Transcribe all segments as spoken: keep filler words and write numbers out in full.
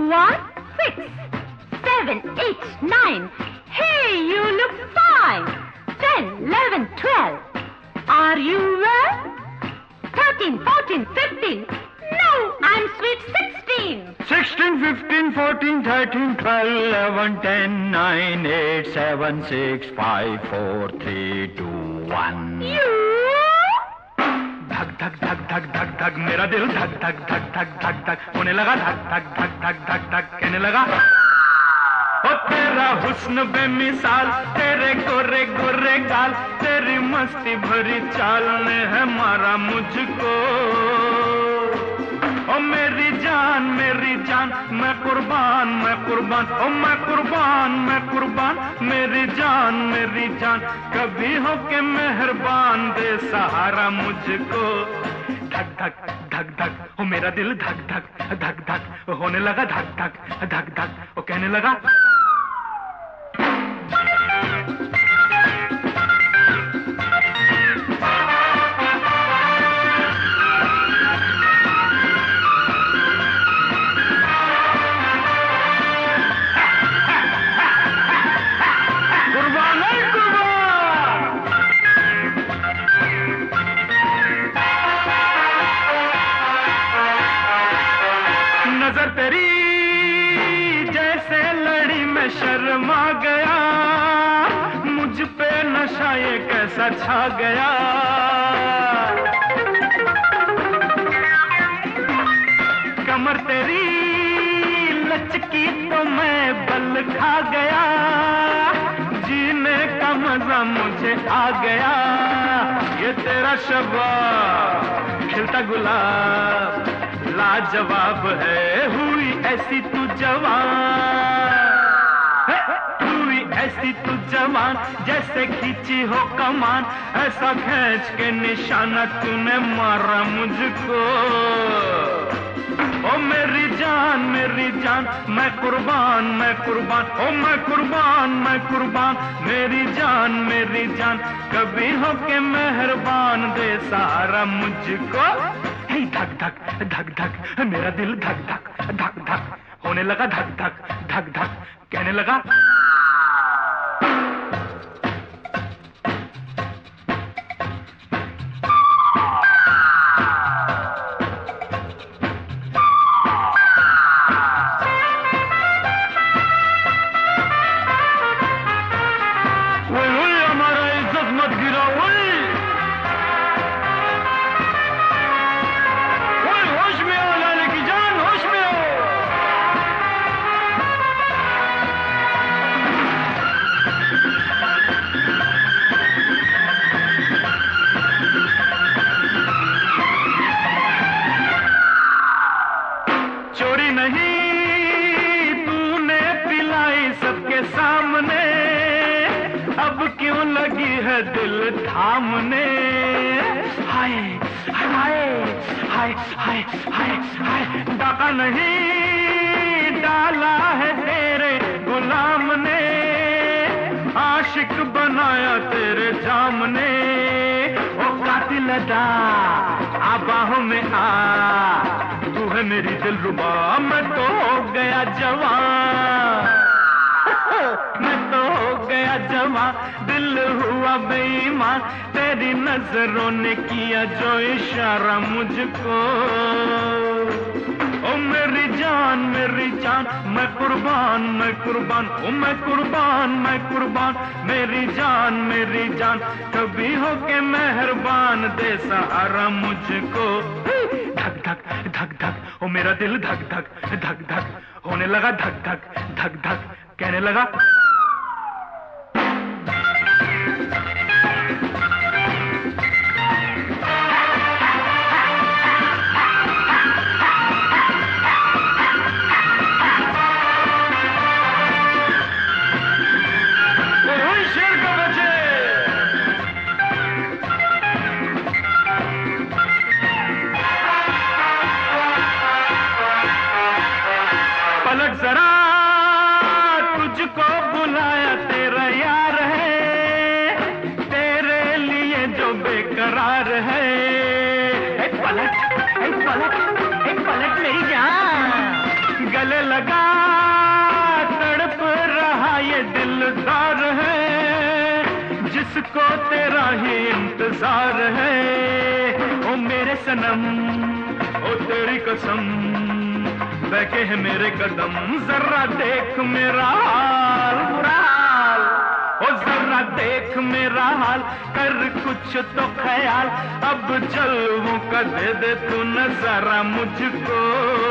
One, six, seven, eight, nine. Hey, you look fine. Ten, eleven, twelve. Are you well? Thirteen, fourteen, fifteen. No, I'm sweet sixteen. Sixteen, fifteen, fourteen, thirteen, twelve, eleven, ten, nine, eight, seven, six, five, four, three, two, one. You? धक धक धक धक धक धक मेरा दिल धक धक धक धक धक धक होने लगा धक धक धक धक धक धक कहने लगा ओ तेरा हुस्न बेमिसाल, तेरे गोरे गोरे गाल, तेरी मस्ती भरी चाल ने है मारा मुझको। ओ मेरी जान मेरी जान मैं कुर्बान मैं कुर्बान, ओ मैं कुर्बान मैं कुर्बान, मेरी जान मेरी जान कभी हो के मेहरबान दे सहारा मुझको। धक धक धक धक ओ मेरा दिल धक धक धक धक होने लगा धक धक धक धक ओ कहने लगा नजर तेरी जैसे लड़ी में शर्मा गया, मुझ पे नशा ये कैसा छा गया। कमर तेरी लचकी तो मैं बल खा गया, जीने का मजा मुझे आ गया। ये तेरा शबाब खिलता गुलाब लाजवाब है, हुई ऐसी तू जवान, हुई ऐसी तू जवान जैसे खींची हो कमान, ऐसा खींच के निशाना तूने मारा मुझको। ओ मेरी जान मेरी जान मैं कुर्बान मैं कुर्बान, ओ मैं कुर्बान मैं कुर्बान, मेरी जान मेरी जान कभी हो के मेहरबान दे सहारा मुझको। धक धक धक धक मेरा दिल धक धक धक धक होने लगा धक धक धक धक कहने लगा नहीं तूने पिलाई सबके सामने, अब क्यों लगी है दिल थामने। हाय हाय हाय हाय हाय हाय डाका नहीं डाला है तेरे गुलाम ने, आशिक बनाया तेरे जाम ने। ओ कातिल अदा आ बाहों में आ, तू है मेरी दिलरुबा, मैं तो हो गया जवान, मैं तो हो गया जवान, दिल हुआ बेईमान, तेरी नजरों ने किया जो इशारा मुझको। ओ मेरी जान मेरी जान मैं कुर्बान मैं कुर्बान, ओ मैं कुर्बान मैं कुर्बान, मेरी जान मेरी जान कभी हो के मेहरबान दे सहारा मुझको। धक धक धक धक ओ मेरा दिल धक धक धक धक होने लगा धक धक धक धक कहने लगा पलट जरा तुझको बुलाया तेरा यार है, तेरे लिए जो बेकरार है। एक पलट एक पलट एक पलट मेरी जान, गले लगा तड़प रहा ये दिलदार है जिसको तेरा ही इंतजार है। ओ मेरे सनम ओ तेरी कसम बहके है मेरे कदम, जरा देख मेरा हाल बुरा हाल, ओ जरा देख मेरा हाल, कर कुछ तो ख्याल, अब जलवों का दे दे तू नजारा मुझको।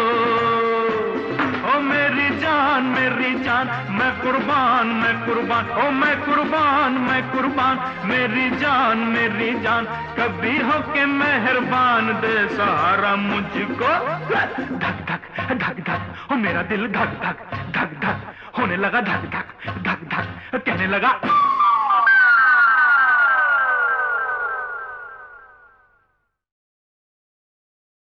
ओ मेरी जान मेरी जान मैं कुर्बान मैं कुर्बान, ओ मैं कुर्बान मैं कुर्बान, मेरी जान मेरी जान कभी हो के मेहरबान दे सहारा मुझको। धक धक धक धक ओ मेरा दिल धक धक धक धक होने लगा, धक धक धक धक कहने लगा।